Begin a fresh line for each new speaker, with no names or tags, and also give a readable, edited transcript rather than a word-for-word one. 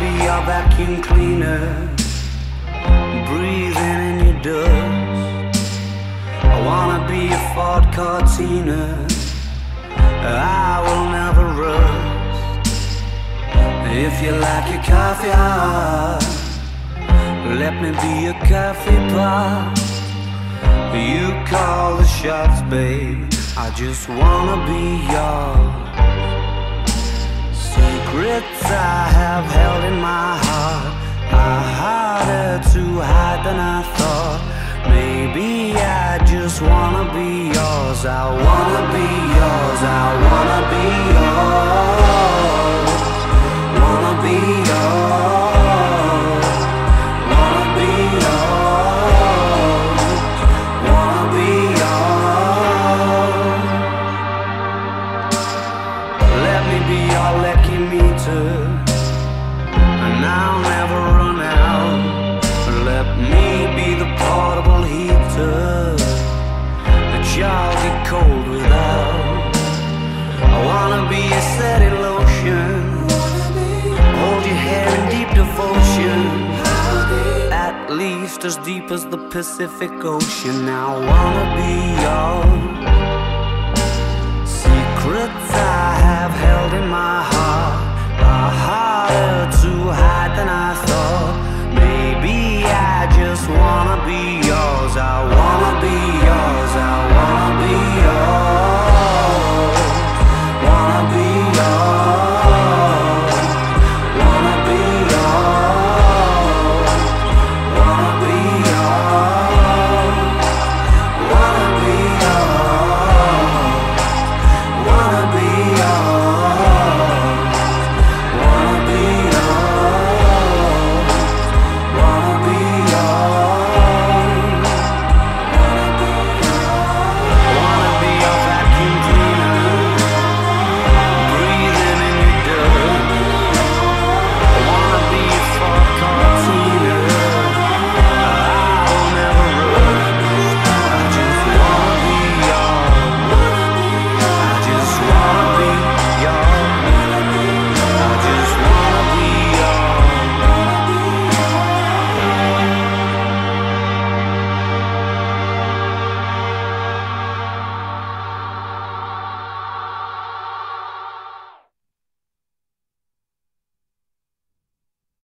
be your vacuum cleaner, breathing in your dust. I wanna be a Ford Cortina, I will never rust. If you like your coffee hot, let me be a coffee pot. You call the shots, babe, I just wanna be yours. Secrets I have held in my heart are harder to hide than I thought. Maybe I just wanna be yours. I wanna be yours. I wanna be yours. Wanna be yours. Wanna be yours. Wanna be yours. Let me be your lucky meter, and I'll never run out. Let me be the portable heater that y'all get cold without. I wanna be a steady lotion, hold your hair in deep devotion, at least as deep as the Pacific Ocean. I wanna be yours. Secrets I have held in my heart